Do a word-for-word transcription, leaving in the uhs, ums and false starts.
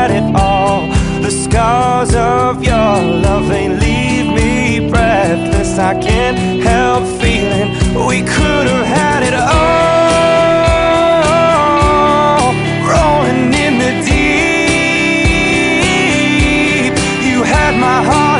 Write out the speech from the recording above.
had it all. The scars of your love, they leave me breathless. I can't help feeling we could have had it all. Rolling in the deep, you had my heart